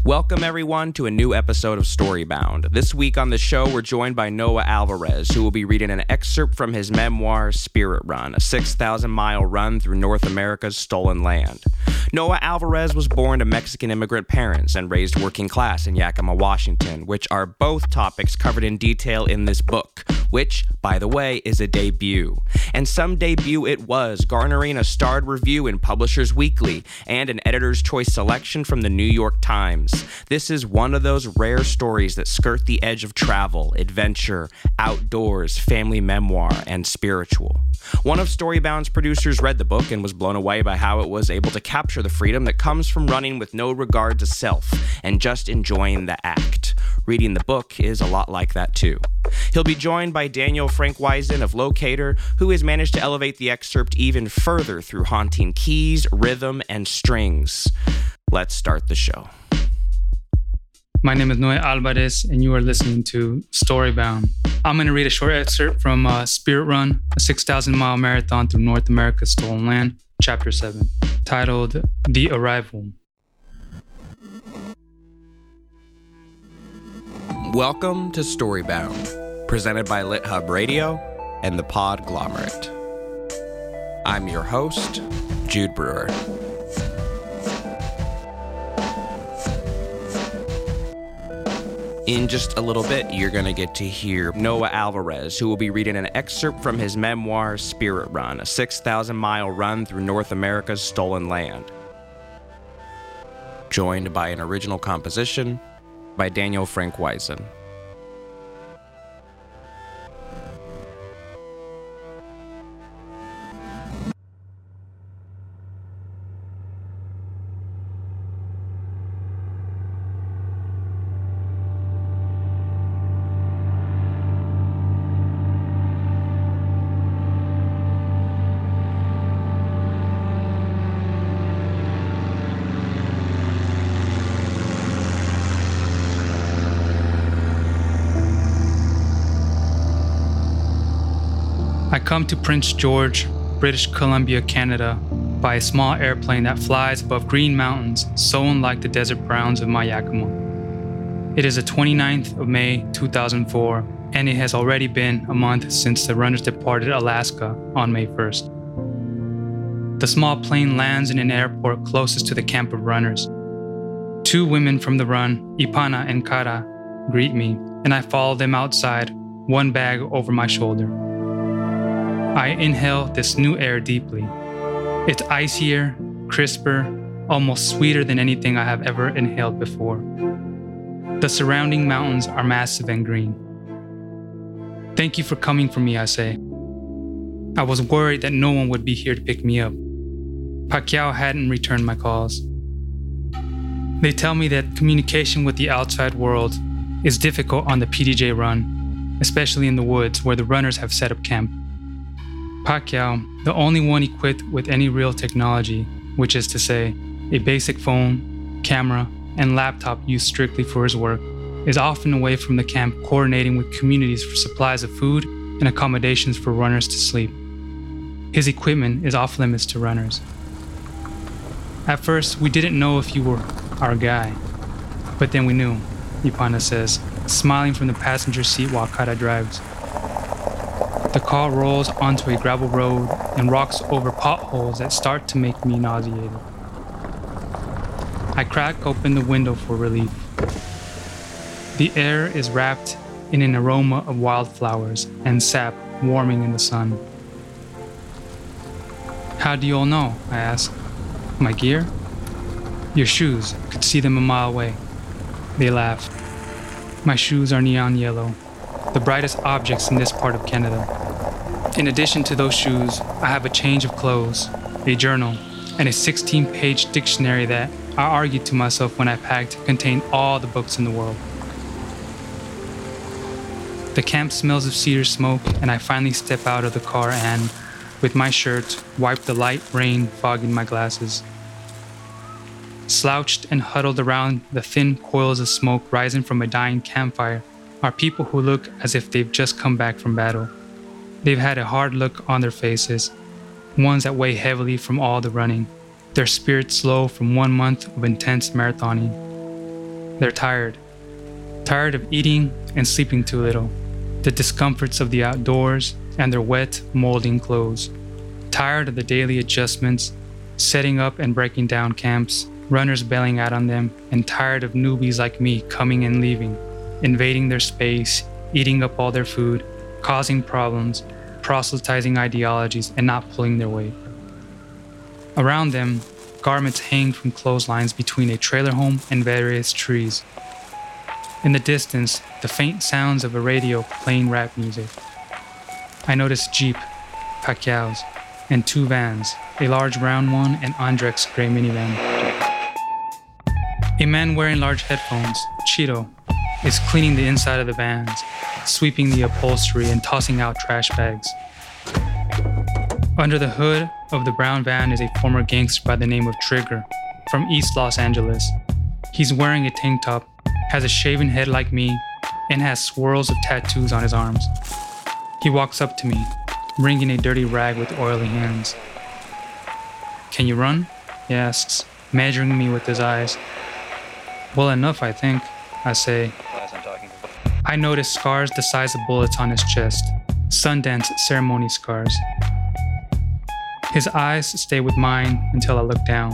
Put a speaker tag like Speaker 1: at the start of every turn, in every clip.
Speaker 1: Welcome, everyone, to a new episode of Storybound. This week on the show, we're joined by Noah Alvarez, who will be reading an excerpt from his memoir, Spirit Run, a 6,000-mile run through North America's stolen land. Noah Alvarez was born to Mexican immigrant parents and raised working class in Yakima, Washington, which are both topics covered in detail in this book, which, by the way, is a debut. And some debut it was, garnering a starred review in Publishers Weekly and an editor's choice selection from the New York Times. This is one of those rare stories that skirt the edge of travel, adventure, outdoors, family memoir, and spiritual. One of Storybound's producers read the book and was blown away by how it was able to capture the freedom that comes from running with no regard to self and just enjoying the act. Reading the book is a lot like that too. He'll be joined by Daniel Frankwisen of Locator, who has managed to elevate the excerpt even further through haunting keys, rhythm, and strings. Let's start the show.
Speaker 2: My name is Noah Alvarez, and you are listening to Storybound. I'm going to read a short excerpt from Spirit Run, a 6,000-mile marathon through North America's stolen land, Chapter 7, titled The Arrival.
Speaker 1: Welcome to Storybound, presented by LitHub Radio and the Podglomerate. I'm your host, Jude Brewer. In just a little bit, you're going to get to hear Noah Alvarez, who will be reading an excerpt from his memoir, Spirit Run, a 6,000-mile run through North America's stolen land. Joined by an original composition by Daniel Frankwisen.
Speaker 2: I come to Prince George, British Columbia, Canada, by a small airplane that flies above green mountains so unlike the desert browns of my Yakima. It is the 29th of May, 2004, and it has already been a month since the runners departed Alaska on May 1st. The small plane lands in an airport closest to the camp of runners. Two women from the run, Ipana and Kara, greet me, and I follow them outside, one bag over my shoulder. I inhale this new air deeply. It's icier, crisper, almost sweeter than anything I have ever inhaled before. The surrounding mountains are massive and green. Thank you for coming for me, I say. I was worried that no one would be here to pick me up. Pacquiao hadn't returned my calls. They tell me that communication with the outside world is difficult on the PDJ run, especially in the woods where the runners have set up camp. Pacquiao, the only one equipped with any real technology, which is to say, a basic phone, camera, and laptop used strictly for his work, is often away from the camp coordinating with communities for supplies of food and accommodations for runners to sleep. His equipment is off limits to runners. At first, we didn't know if you were our guy, but then we knew, Ipana says, smiling from the passenger seat while Kara drives. The car rolls onto a gravel road and rocks over potholes that start to make me nauseated. I crack open the window for relief. The air is wrapped in an aroma of wildflowers and sap warming in the sun. How do you all know? I ask. My gear? Your shoes. Could see them a mile away. They laugh. My shoes are neon yellow, the brightest objects in this part of Canada. In addition to those shoes, I have a change of clothes, a journal, and a 16-page dictionary that I argued to myself when I packed contained all the books in the world. The camp smells of cedar smoke, and I finally step out of the car and, with my shirt, wipe the light rain fogging my glasses. Slouched and huddled around the thin coils of smoke rising from a dying campfire are people who look as if they've just come back from battle. They've had a hard look on their faces, ones that weigh heavily from all the running, their spirits low from 1 month of intense marathoning. They're tired. Tired of eating and sleeping too little, the discomforts of the outdoors and their wet, molding clothes. Tired of the daily adjustments, setting up and breaking down camps, runners bailing out on them, and tired of newbies like me coming and leaving, invading their space, eating up all their food, causing problems, proselytizing ideologies, and not pulling their weight. Around them, garments hang from clotheslines between a trailer home and various trees. In the distance, the faint sounds of a radio playing rap music. I notice Jeep, Pacquiao's, and 2 vans, a large brown one and Andrek's gray minivan. A man wearing large headphones, Cheeto, is cleaning the inside of the vans, sweeping the upholstery and tossing out trash bags. Under the hood of the brown van is a former gangster by the name of Trigger, from East Los Angeles. He's wearing a tank top, has a shaven head like me, and has swirls of tattoos on his arms. He walks up to me, wringing a dirty rag with oily hands. "Can you run?" he asks, measuring me with his eyes. "Well enough, I think," I say. I notice scars the size of bullets on his chest, Sundance ceremony scars. His eyes stay with mine until I look down.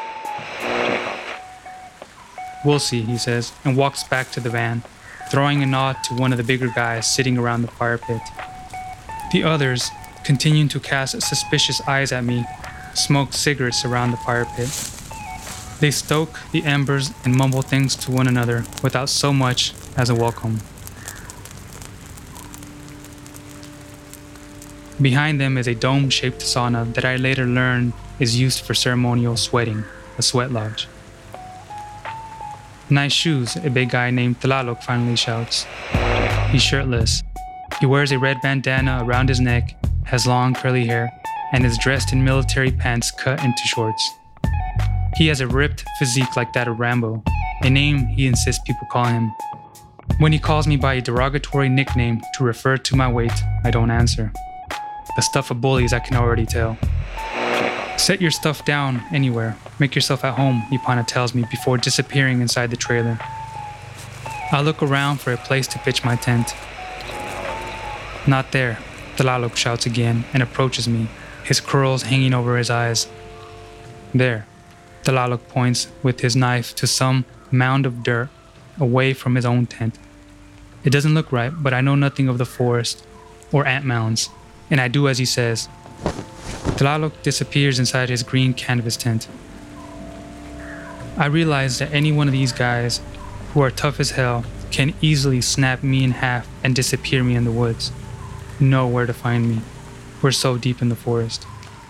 Speaker 2: "We'll see," he says, and walks back to the van, throwing a nod to one of the bigger guys sitting around the fire pit. The others, continuing to cast suspicious eyes at me, smoke cigarettes around the fire pit. They stoke the embers and mumble things to one another without so much as a welcome. Behind them is a dome-shaped sauna that I later learned is used for ceremonial sweating, a sweat lodge. "Nice shoes," a big guy named Tlaloc finally shouts. He's shirtless. He wears a red bandana around his neck, has long curly hair, and is dressed in military pants cut into shorts. He has a ripped physique like that of Rambo, a name he insists people call him. When he calls me by a derogatory nickname to refer to my weight, I don't answer. The stuff of bullies, I can already tell. "Set your stuff down anywhere. Make yourself at home," Ipana tells me before disappearing inside the trailer. I look around for a place to pitch my tent. "Not there," Tlaloc shouts again and approaches me, his curls hanging over his eyes. "There," Tlaloc points with his knife to some mound of dirt away from his own tent. It doesn't look right, but I know nothing of the forest or ant mounds, and I do as he says. Tlaloc disappears inside his green canvas tent. I realize that any one of these guys, who are tough as hell, can easily snap me in half and disappear me in the woods. Know where to find me. We're so deep in the forest.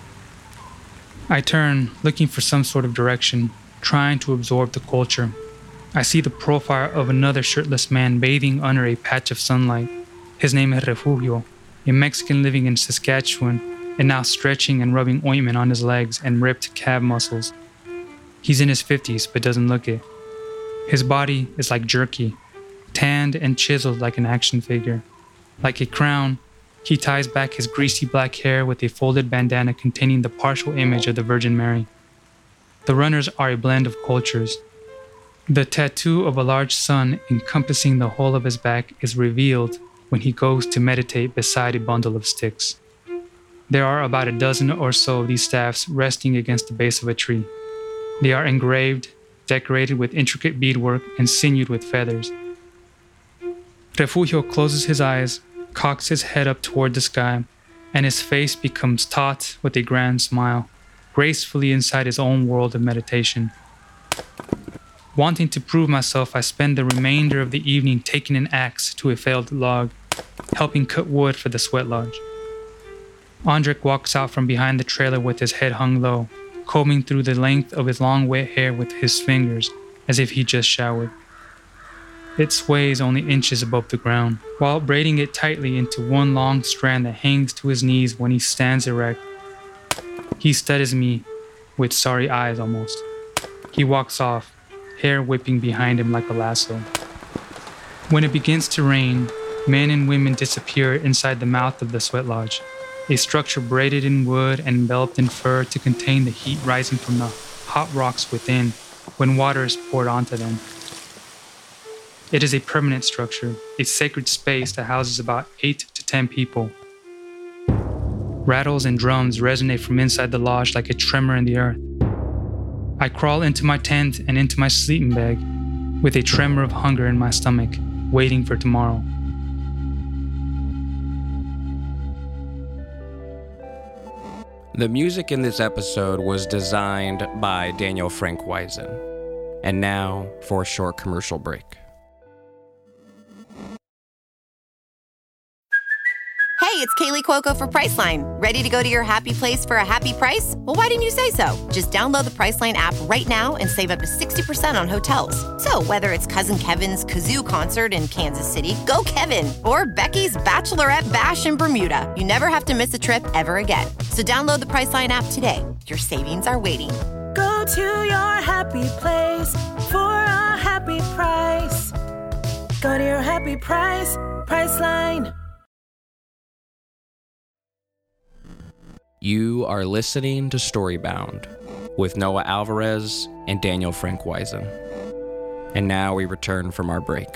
Speaker 2: I turn, looking for some sort of direction, trying to absorb the culture. I see the profile of another shirtless man bathing under a patch of sunlight. His name is Refugio, a Mexican living in Saskatchewan, and now stretching and rubbing ointment on his legs and ripped calf muscles. He's in his 50s, but doesn't look it. His body is like jerky, tanned and chiseled like an action figure. Like a crown, he ties back his greasy black hair with a folded bandana containing the partial image of the Virgin Mary. The runners are a blend of cultures. The tattoo of a large sun encompassing the whole of his back is revealed when he goes to meditate beside a bundle of sticks. There are about a dozen or so of these staffs resting against the base of a tree. They are engraved, decorated with intricate beadwork, and sinewed with feathers. Refugio closes his eyes, cocks his head up toward the sky, and his face becomes taut with a grand smile, gracefully inside his own world of meditation. Wanting to prove myself, I spend the remainder of the evening taking an axe to a felled log, helping cut wood for the sweat lodge. Andrek walks out from behind the trailer with his head hung low, combing through the length of his long wet hair with his fingers, as if he just showered. It sways only inches above the ground, while braiding it tightly into one long strand that hangs to his knees when he stands erect. He studies me with sorry eyes almost. He walks off, hair whipping behind him like a lasso. When it begins to rain, men and women disappear inside the mouth of the sweat lodge, a structure braided in wood and enveloped in fur to contain the heat rising from the hot rocks within when water is poured onto them. It is a permanent structure, a sacred space that houses about 8 to 10 people. Rattles and drums resonate from inside the lodge like a tremor in the earth. I crawl into my tent and into my sleeping bag with a tremor of hunger in my stomach, waiting for tomorrow.
Speaker 1: The music in this episode was designed by Daniel Frank Wisen. And now for a short commercial break.
Speaker 3: Hey, it's Kaylee Cuoco for Priceline. Ready to go to your happy place for a happy price? Well, why didn't you say so? Just download the Priceline app right now and save up to 60% on hotels. So whether it's Cousin Kevin's Kazoo Concert in Kansas City, go Kevin, or Becky's Bachelorette Bash in Bermuda, you never have to miss a trip ever again. So download the Priceline app today. Your savings are waiting.
Speaker 4: Go to your happy place for a happy price. Go to your happy price, Priceline.
Speaker 1: You are listening to Storybound with Noah Alvarez and Daniel Frank Wisen. And now we return from our break.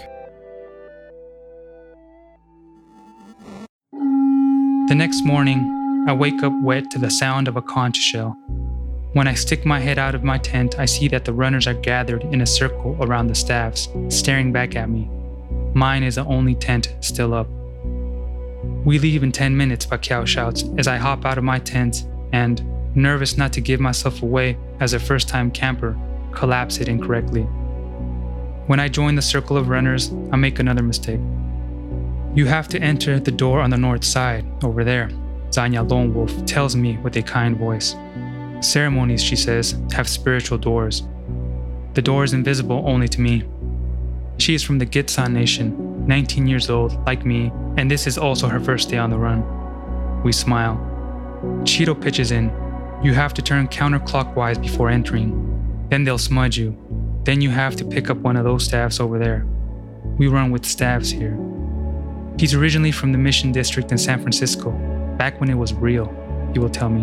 Speaker 2: The next morning, I wake up wet to the sound of a conch shell. When I stick my head out of my tent, I see that the runners are gathered in a circle around the staffs, staring back at me. Mine is the only tent still up. "We leave in 10 minutes, Pacquiao shouts as I hop out of my tent and, nervous not to give myself away as a first-time camper, collapse it incorrectly. When I join the circle of runners, I make another mistake. "You have to enter the door on the north side, over there," Zanya Lone Wolf tells me with a kind voice. "Ceremonies," she says, "have spiritual doors. The door is invisible only to me." She is from the Gitsan Nation, 19 years old, like me, and this is also her first day on the run. We smile. Cheeto pitches in. "You have to turn counterclockwise before entering. Then they'll smudge you. Then you have to pick up one of those staffs over there. We run with staffs here." He's originally from the Mission District in San Francisco, back when it was real, he will tell me.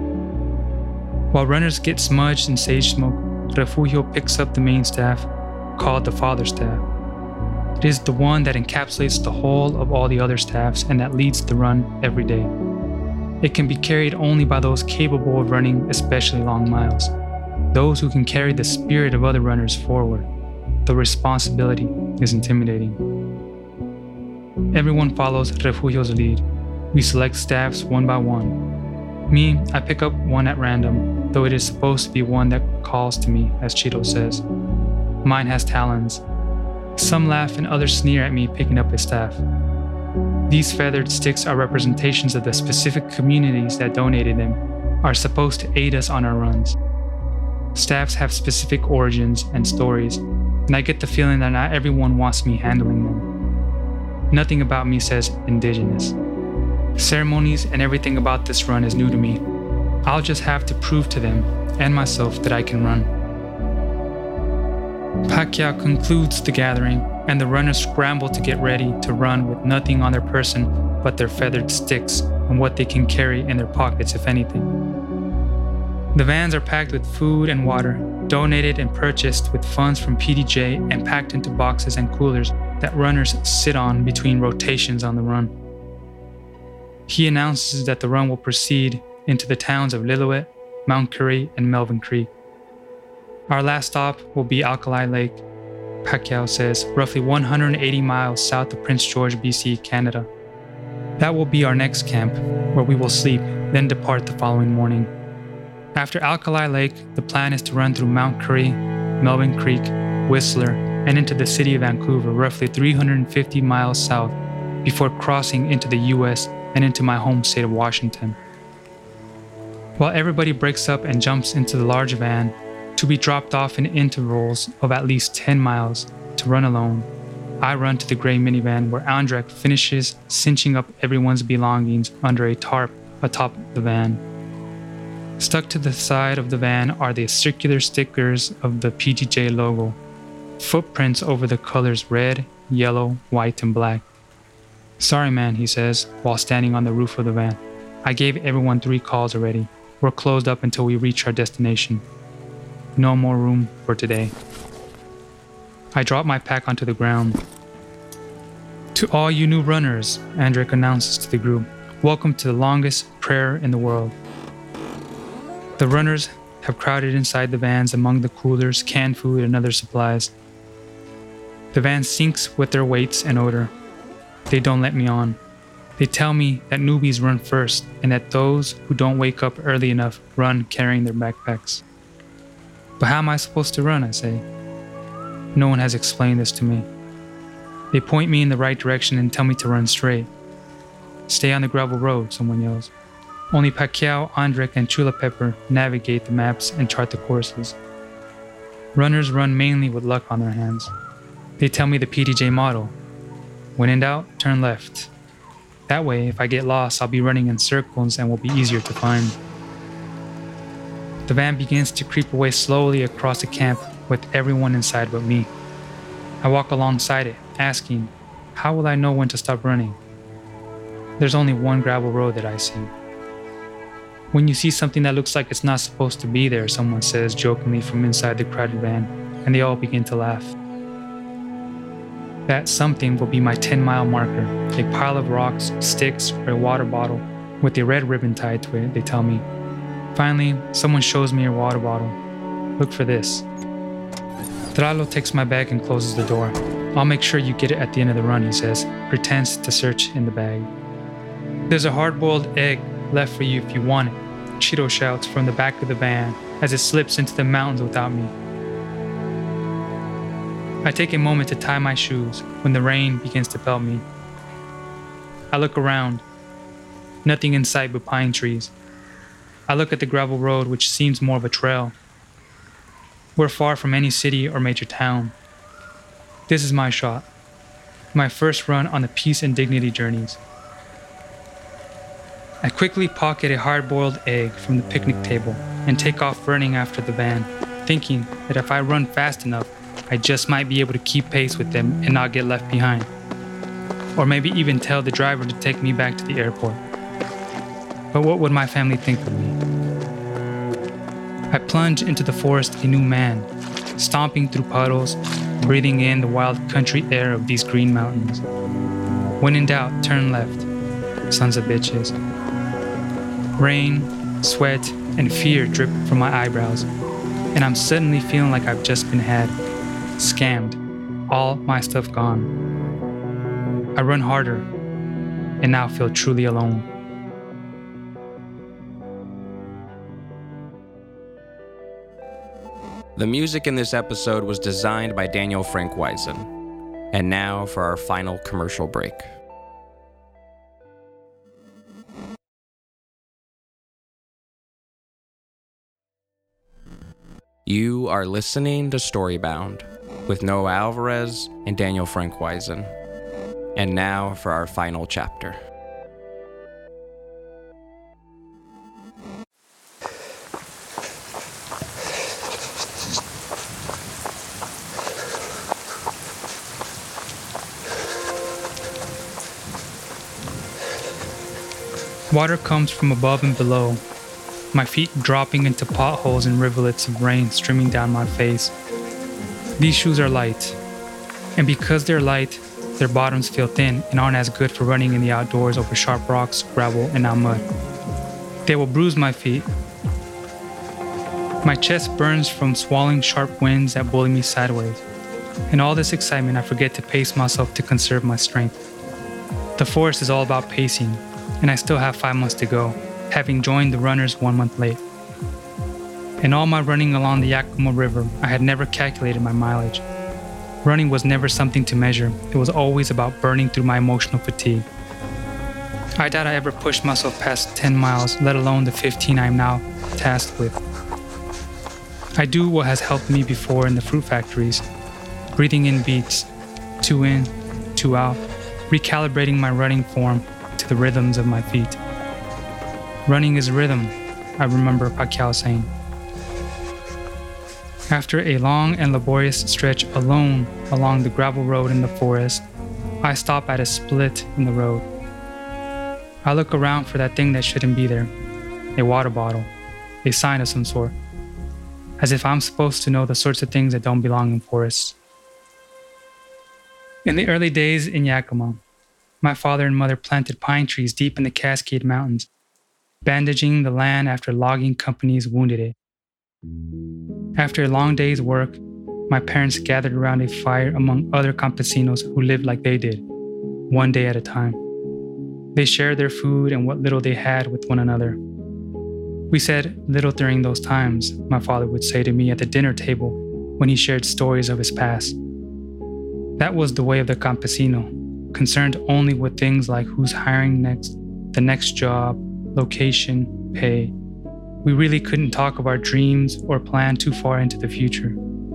Speaker 2: While runners get smudged in sage smoke, Refugio picks up the main staff, called the Father Staff. It is the one that encapsulates the whole of all the other staffs and that leads the run every day. It can be carried only by those capable of running especially long miles, those who can carry the spirit of other runners forward. The responsibility is intimidating. Everyone follows Refugio's lead. We select staffs one by one. Me, I pick up one at random, though it is supposed to be one that calls to me, as Cheeto says. Mine has talons. Some laugh and others sneer at me picking up a staff. These feathered sticks are representations of the specific communities that donated them, are supposed to aid us on our runs. Staffs have specific origins and stories, and I get the feeling that not everyone wants me handling them. Nothing about me says indigenous. Ceremonies and everything about this run is new to me. I'll just have to prove to them and myself that I can run. Pacquiao concludes the gathering, and the runners scramble to get ready to run with nothing on their person but their feathered sticks and what they can carry in their pockets, if anything. The vans are packed with food and water, donated and purchased with funds from PDJ and packed into boxes and coolers that runners sit on between rotations on the run. He announces that the run will proceed into the towns of Lillooet, Mount Currie, and Melvin Creek. Our last stop will be Alkali Lake, Pacquiao says, roughly 180 miles south of Prince George, BC, Canada. That will be our next camp, where we will sleep, then depart the following morning. After Alkali Lake, the plan is to run through Mount Currie, Melvin Creek, Whistler, and into the city of Vancouver, roughly 350 miles south, before crossing into the US and into my home state of Washington. While everybody breaks up and jumps into the large van, to be dropped off in intervals of at least 10 miles to run alone, I run to the gray minivan where Andrek finishes cinching up everyone's belongings under a tarp atop the van. Stuck to the side of the van are the circular stickers of the PGJ logo, footprints over the colors red, yellow, white, and black. "Sorry, man," he says, while standing on the roof of the van. "I gave everyone 3 calls already. We're closed up until we reach our destination. No more room for today." I drop my pack onto the ground. To all you new runners, Andrik announces to the group, welcome to the longest prayer in the world. The runners have crowded inside the vans among the coolers, canned food, and other supplies. The van sinks with their weights and odor. They don't let me on. They tell me that newbies run first and that those who don't wake up early enough run carrying their backpacks. But how am I supposed to run, I say. No one has explained this to me. They point me in the right direction and tell me to run straight. Stay on the gravel road, someone yells. Only Pacquiao, Andrik, and Chula Pepper navigate the maps and chart the courses. Runners run mainly with luck on their hands. They tell me the PDJ motto. When in doubt, turn left. That way, if I get lost, I'll be running in circles and will be easier to find. The van begins to creep away slowly across the camp with everyone inside but me. I walk alongside it, asking, how will I know when to stop running? There's only one gravel road that I see. When you see something that looks like it's not supposed to be there, someone says jokingly from inside the crowded van, and they all begin to laugh. That something will be my 10-mile marker, a pile of rocks, sticks, or a water bottle with a red ribbon tied to it, they tell me. Finally, someone shows me a water bottle. Look for this. Tralo takes my bag and closes the door. I'll make sure you get it at the end of the run, he says, pretends to search in the bag. There's a hard-boiled egg left for you if you want it, Cheeto shouts from the back of the van as it slips into the mountains without me. I take a moment to tie my shoes when the rain begins to pelt me. I look around. Nothing in sight but pine trees. I look at the gravel road, which seems more of a trail. We're far from any city or major town. This is my shot. My first run on the peace and dignity journeys. I quickly pocket a hard-boiled egg from the picnic table and take off running after the van, thinking that if I run fast enough, I just might be able to keep pace with them and not get left behind. Or maybe even tell the driver to take me back to the airport. But what would my family think of me? I plunge into the forest a new man, stomping through puddles, breathing in the wild country air of these green mountains. When in doubt, turn left, sons of bitches. Rain, sweat, and fear drip from my eyebrows, and I'm suddenly feeling like I've just been had, scammed, all my stuff gone. I run harder, and now feel truly alone.
Speaker 1: The music in this episode was designed by Daniel Frank Weisen. And now for our final commercial break. You are listening to Storybound with Noah Alvarez and Daniel Frank Weisen. And now for our final chapter.
Speaker 2: Water comes from above and below, my feet dropping into potholes and rivulets of rain streaming down my face. These shoes are light, and because they're light, their bottoms feel thin and aren't as good for running in the outdoors over sharp rocks, gravel, and now mud. They will bruise my feet. My chest burns from swallowing sharp winds that bully me sideways. In all this excitement, I forget to pace myself to conserve my strength. The forest is all about pacing, and I still have 5 months to go, having joined the runners 1 month late. In all my running along the Yakima River, I had never calculated my mileage. Running was never something to measure. It was always about burning through my emotional fatigue. I doubt I ever pushed myself past 10 miles, let alone the 15 I am now tasked with. I do what has helped me before in the fruit factories, breathing in beats, 2 in, 2 out, recalibrating my running form to the rhythms of my feet. Running is rhythm, I remember Pacquiao saying. After a long and laborious stretch alone along the gravel road in the forest, I stop at a split in the road. I look around for that thing that shouldn't be there, a water bottle, a sign of some sort, as if I'm supposed to know the sorts of things that don't belong in forests. In the early days in Yakima, my father and mother planted pine trees deep in the Cascade Mountains, bandaging the land after logging companies wounded it. After a long day's work, my parents gathered around a fire among other campesinos who lived like they did, one day at a time. They shared their food and what little they had with one another. We said little during those times, my father would say to me at the dinner table when he shared stories of his past. That was the way of the campesino, concerned only with things like who's hiring next, the next job, location, pay. We really couldn't talk of our dreams or plan too far into the future.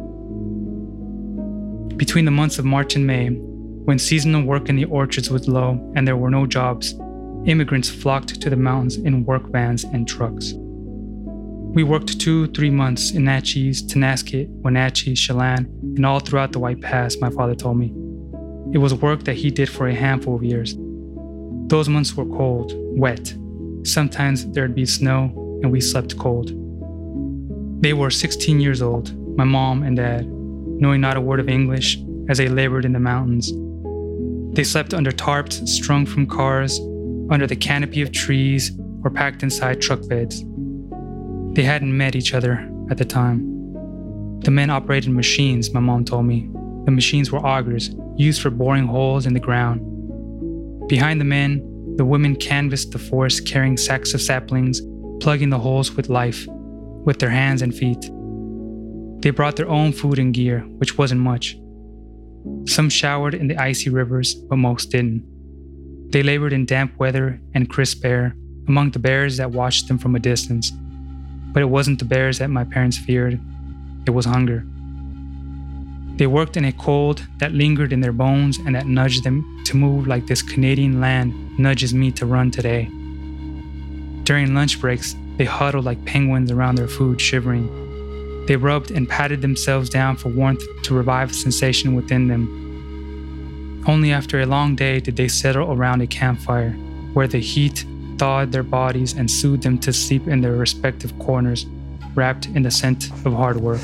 Speaker 2: Between the months of March and May, when seasonal work in the orchards was low and there were no jobs, immigrants flocked to the mountains in work vans and trucks. We worked 2-3 months in Natchez, Tonasket, Wenatchee, Chelan, and all throughout the White Pass, my father told me. It was work that he did for a handful of years. Those months were cold, wet. Sometimes there'd be snow, and we slept cold. They were 16 years old, my mom and dad, knowing not a word of English as they labored in the mountains. They slept under tarps strung from cars, under the canopy of trees, or packed inside truck beds. They hadn't met each other at the time. The men operated machines, my mom told me. The machines were augers, used for boring holes in the ground. Behind the men, the women canvassed the forest carrying sacks of saplings, plugging the holes with life, with their hands and feet. They brought their own food and gear, which wasn't much. Some showered in the icy rivers, but most didn't. They labored in damp weather and crisp air, among the bears that watched them from a distance. But it wasn't the bears that my parents feared. It was hunger. They worked in a cold that lingered in their bones and that nudged them to move like this Canadian land nudges me to run today. During lunch breaks, they huddled like penguins around their food, shivering. They rubbed and patted themselves down for warmth to revive the sensation within them. Only after a long day did they settle around a campfire, where the heat thawed their bodies and soothed them to sleep in their respective corners, wrapped in the scent of hard work.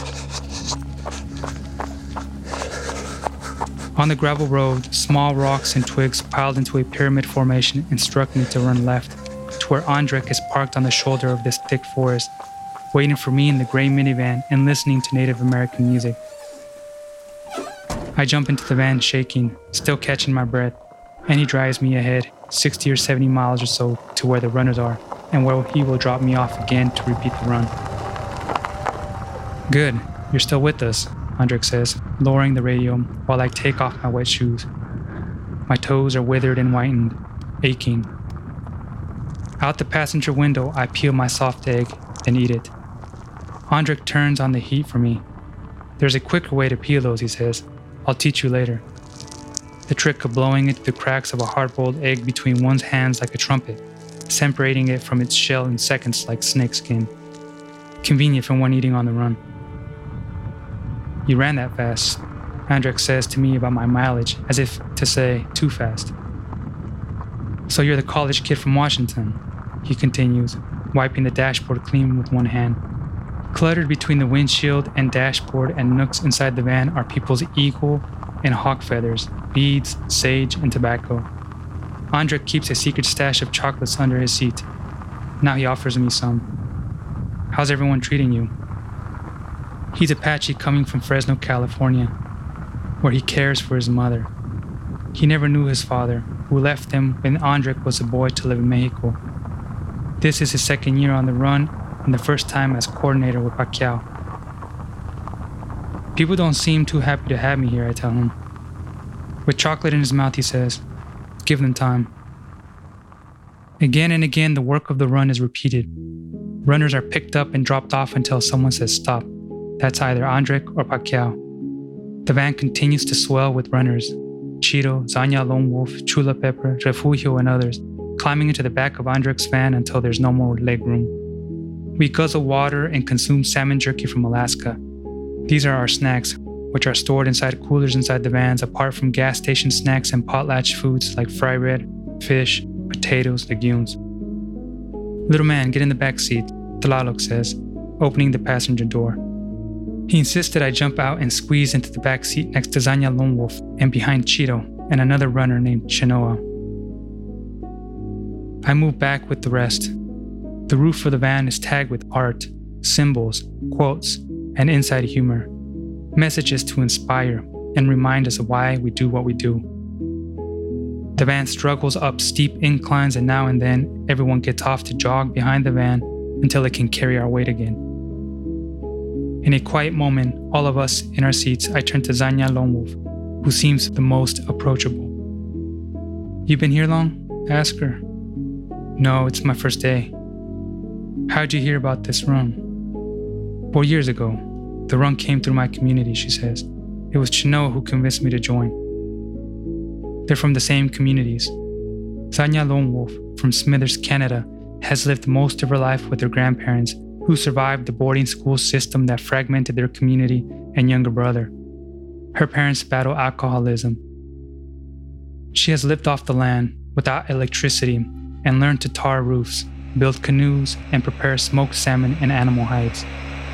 Speaker 2: On the gravel road, small rocks and twigs piled into a pyramid formation instruct me to run left, to where Andrek is parked on the shoulder of this thick forest, waiting for me in the gray minivan and listening to Native American music. I jump into the van shaking, still catching my breath, and he drives me ahead 60 or 70 miles or so to where the runners are, and where he will drop me off again to repeat the run. Good, you're still with us, Andrek says, lowering the radio while I take off my wet shoes. My toes are withered and whitened, aching. Out the passenger window, I peel my soft egg, then eat it. Andrek turns on the heat for me. There's a quicker way to peel those, he says. I'll teach you later. The trick of blowing into the cracks of a hard-boiled egg between one's hands like a trumpet, separating it from its shell in seconds like snakeskin. Convenient for one eating on the run. You ran that fast, Andrek says to me about my mileage, as if to say, too fast. So you're the college kid from Washington, he continues, wiping the dashboard clean with one hand. Cluttered between the windshield and dashboard and nooks inside the van are people's eagle and hawk feathers, beads, sage, and tobacco. Andrek keeps a secret stash of chocolates under his seat. Now he offers me some. How's everyone treating you? He's Apache coming from Fresno, California, where he cares for his mother. He never knew his father, who left him when Andrek was a boy to live in Mexico. This is his second year on the run and the first time as coordinator with Pacquiao. People don't seem too happy to have me here, I tell him. With chocolate in his mouth, he says, give them time. Again and again, the work of the run is repeated. Runners are picked up and dropped off until someone says stop. That's either Andrek or Pacquiao. The van continues to swell with runners. Cheeto, Zanya Lone Wolf, Chula Pepper, Refugio, and others, climbing into the back of Andrek's van until there's no more leg room. We guzzle water and consume salmon jerky from Alaska. These are our snacks, which are stored inside coolers inside the vans, apart from gas station snacks and potlatch foods like fry bread, fish, potatoes, legumes. Little man, get in the back seat, Tlaloc says, opening the passenger door. He insisted I jump out and squeeze into the back seat next to Zanya Lone Wolf and behind Cheeto and another runner named Chinoa. I move back with the rest. The roof of the van is tagged with art, symbols, quotes, and inside humor. Messages to inspire and remind us of why we do what we do. The van struggles up steep inclines, and now and then everyone gets off to jog behind the van until it can carry our weight again. In a quiet moment, all of us in our seats, I turn to Zanya Lone Wolf, who seems the most approachable. "You been here long?" I ask her. "No, it's my first day." "How'd you hear about this run?" 4 years ago, the run came through my community, she says. It was Chinoa who convinced me to join. They're from the same communities. Zanya Lone Wolf from Smithers, Canada, has lived most of her life with her grandparents, who survived the boarding school system that fragmented their community and younger brother. Her parents battle alcoholism. She has lived off the land without electricity and learned to tar roofs, build canoes, and prepare smoked salmon and animal hides.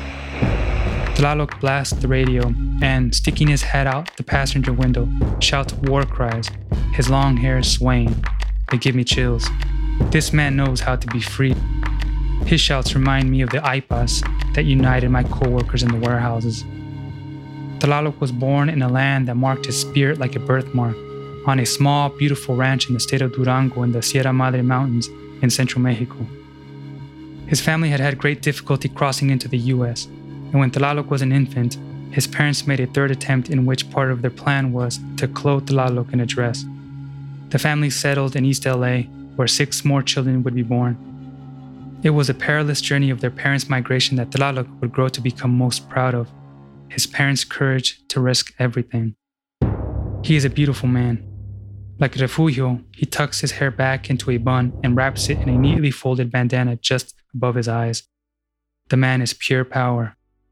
Speaker 2: Tlaloc blasts the radio and, sticking his head out the passenger window, shouts war cries, his long hair swaying. They give me chills. This man knows how to be free. His shouts remind me of the aipas that united my co-workers in the warehouses. Tlaloc was born in a land that marked his spirit like a birthmark, on a small, beautiful ranch in the state of Durango in the Sierra Madre Mountains in central Mexico. His family had had great difficulty crossing into the U.S., and when Tlaloc was an infant, his parents made a third attempt in which part of their plan was to clothe Tlaloc in a dress. The family settled in East LA, where 6 more children would be born. It was a perilous journey of their parents' migration that Tlaloc would grow to become most proud of, his parents' courage to risk everything. He is a beautiful man. Like Refugio, he tucks his hair back into a bun and wraps it in a neatly folded bandana just above his eyes. The man is pure power.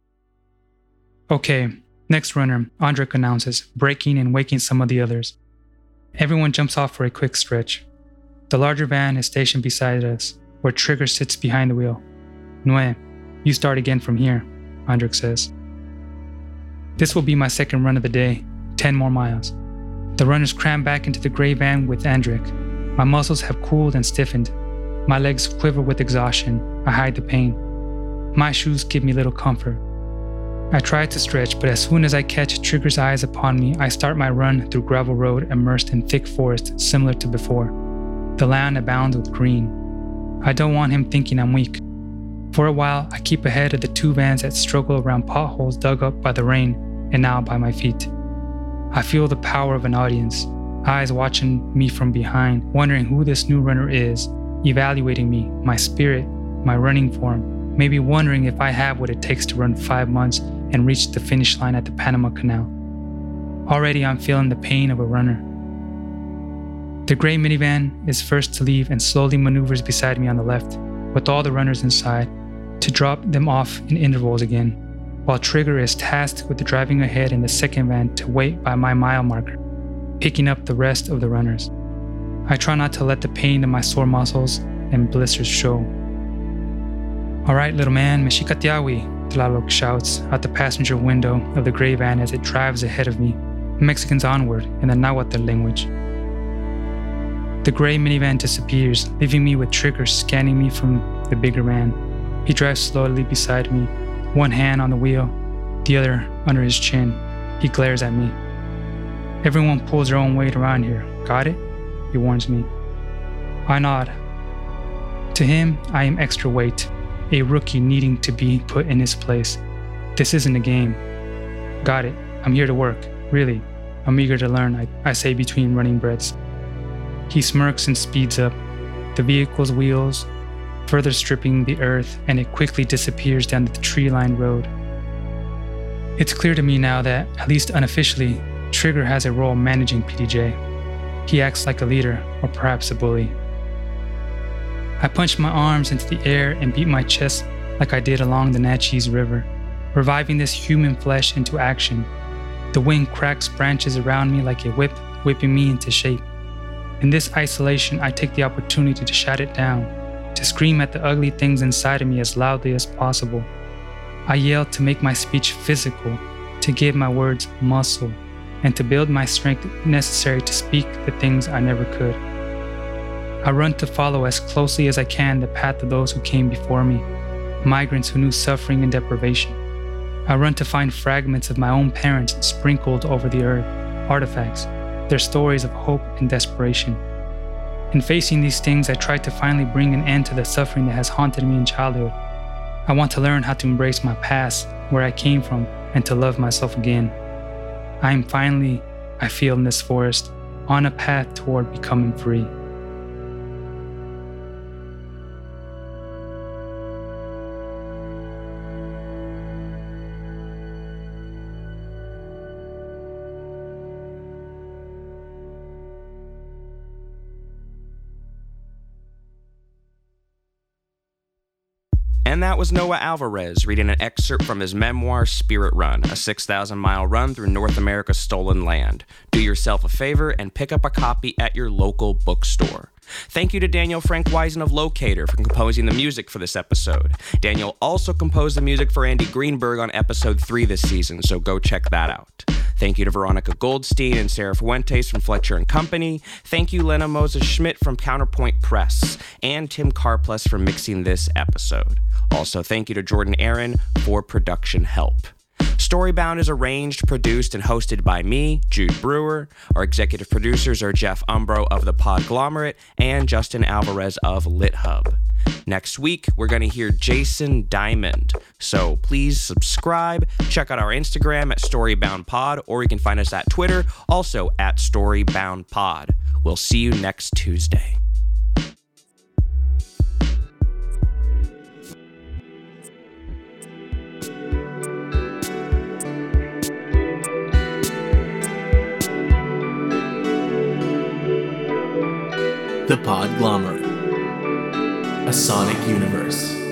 Speaker 2: "Okay, next runner," Andrik announces, breaking and waking some of the others. Everyone jumps off for a quick stretch. The larger van is stationed beside us, where Trigger sits behind the wheel. "Noe, you start again from here," Andrik says. This will be my second run of the day, 10 more miles. The runners cram back into the gray van with Andrik. My muscles have cooled and stiffened. My legs quiver with exhaustion. I hide the pain. My shoes give me little comfort. I try to stretch, but as soon as I catch Trigger's eyes upon me, I start my run through gravel road immersed in thick forest similar to before. The land abounds with green. I don't want him thinking I'm weak. For a while, I keep ahead of the 2 vans that struggle around potholes dug up by the rain and now by my feet. I feel the power of an audience, eyes watching me from behind, wondering who this new runner is, evaluating me, my spirit, my running form, maybe wondering if I have what it takes to run 5 months and reach the finish line at the Panama Canal. Already I'm feeling the pain of a runner. The gray minivan is first to leave and slowly maneuvers beside me on the left, with all the runners inside, to drop them off in intervals again, while Trigger is tasked with driving ahead in the second van to wait by my mile marker, picking up the rest of the runners. I try not to let the pain of my sore muscles and blisters show. "All right, little man, Mexicatiawi," Tlaloc shouts out the passenger window of the gray van as it drives ahead of me, Mexicans onward in the Nahuatl language. The gray minivan disappears, leaving me with Trigger scanning me from the bigger van. He drives slowly beside me, one hand on the wheel, the other under his chin. He glares at me. "Everyone pulls their own weight around here. Got it?" he warns me. I nod. To him, I am extra weight, a rookie needing to be put in his place. This isn't a game. "Got it. I'm here to work. Really. I'm eager to learn," I say between running breaths. He smirks and speeds up, the vehicle's wheels further stripping the earth, and it quickly disappears down the tree-lined road. It's clear to me now that, at least unofficially, Trigger has a role managing PDJ. He acts like a leader, or perhaps a bully. I punch my arms into the air and beat my chest like I did along the Natchez River, reviving this human flesh into action. The wind cracks branches around me like a whip, whipping me into shape. In this isolation, I take the opportunity to shout it down, to scream at the ugly things inside of me as loudly as possible. I yelled to make my speech physical, to give my words muscle, and to build my strength necessary to speak the things I never could. I run to follow as closely as I can the path of those who came before me, migrants who knew suffering and deprivation. I run to find fragments of my own parents sprinkled over the earth, artifacts, their stories of hope and desperation. In facing these things, I try to finally bring an end to the suffering that has haunted me in childhood. I want to learn how to embrace my past, where I came from, and to love myself again. I am finally, I feel in this forest, on a path toward becoming free.
Speaker 1: And that was Noah Alvarez reading an excerpt from his memoir, Spirit Run, a 6,000-mile run through North America's stolen land. Do yourself a favor and pick up a copy at your local bookstore. Thank you to Daniel Frank Wisen of Locator for composing the music for this episode. Daniel also composed the music for Andy Greenberg on episode 3 this season, so go check that out. Thank you to Veronica Goldstein and Sarah Fuentes from Fletcher & Company. Thank you, Lena Moses-Schmidt from Counterpoint Press, and Tim Karplus for mixing this episode. Also, thank you to Jordan Aaron for production help. Storybound is arranged, produced, and hosted by me, Jude Brewer. Our executive producers are Jeff Umbro of The Podglomerate and Justin Alvarez of LitHub. Next week, we're going to hear Jason Diamond. So please subscribe, check out our Instagram at StoryboundPod, or you can find us at Twitter, also at StoryboundPod. We'll see you next Tuesday.
Speaker 5: The Podglomerate, a sonic universe.